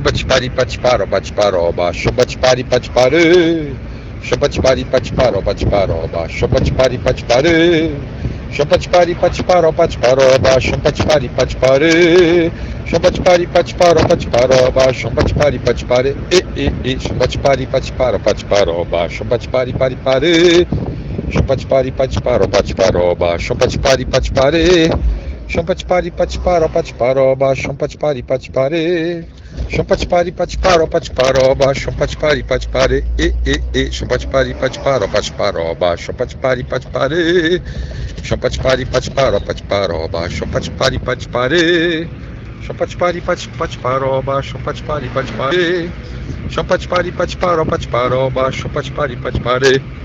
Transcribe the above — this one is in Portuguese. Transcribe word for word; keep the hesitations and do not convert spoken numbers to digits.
Chupatipari patiparoba tiparoba, chupatipari patipare. Chupatipari patiparoba tiparoba, chupatipari patipare. Chupatipari patiparoba tiparoba, chupatipari patipare. Chupatipari patiparoba tiparoba, chupatipari patipare. E e e chupatipari patiparoba tiparoba, chupatipari patipare. Chupatipari patiparoba tiparoba, chupatipari patipare. Champatipari patiparo patiparoba, champatipari patipare. Champatipari patiparo patiparoba, champatipari patipare. E e e champatipari patiparo patiparoba, champatipari patipare. Champatipari patiparo patiparoba, champatipari patipare. Champatipari patiparoba, champatipari patipare. Champatipari patiparo patiparoba, champatipari patipare.